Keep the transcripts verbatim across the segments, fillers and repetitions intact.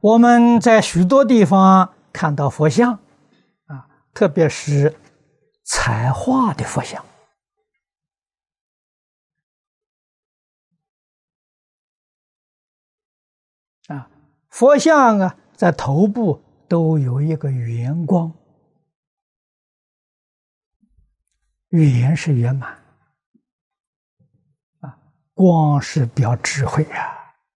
我们在许多地方看到佛像啊，特别是彩画的佛像啊，佛像啊，在头部都有一个圆光，圆是圆满啊，光是表智慧啊。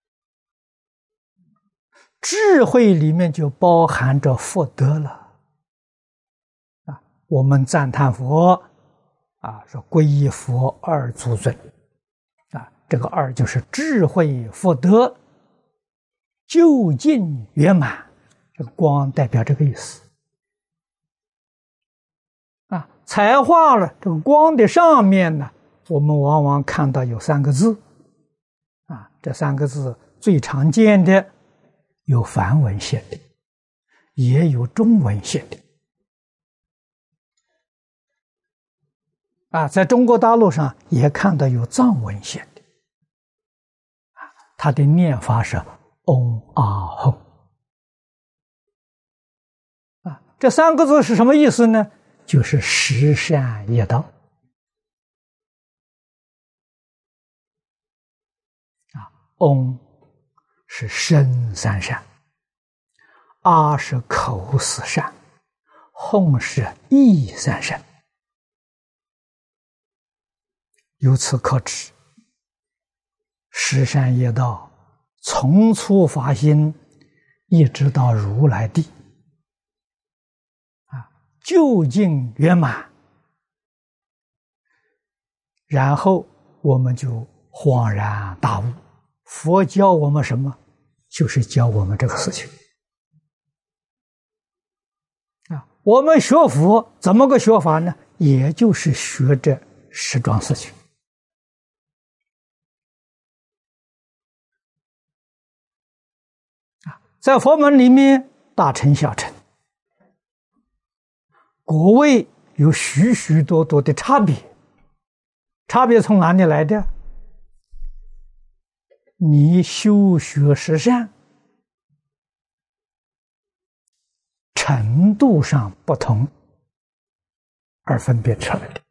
智慧里面就包含着福德了啊！我们赞叹佛啊，说皈依佛二足尊啊，这个二就是智慧福德究竟圆满，这个光代表这个意思啊。彩画了这个光的上面呢，我们往往看到有三个字啊，这三个字最常见的。有梵文写的，也有中文写的啊，在中国大陆上也看到有藏文写的啊，它的念法是嗡阿吽啊，这三个字是什么意思呢？就是十善业道啊，嗡是身三善，阿是口四善，吽是意三善。由此可知，十善业道从初发心一直到如来地啊，究竟圆满，然后我们就恍然大悟。佛教我们什么？就是教我们这个事情啊。我们学佛怎么个学法呢？也就是学这十桩事情啊。在佛门里面，大乘小乘果位有许许多多的差别，差别从哪里来的？你修学十善程度上不同而分别出来的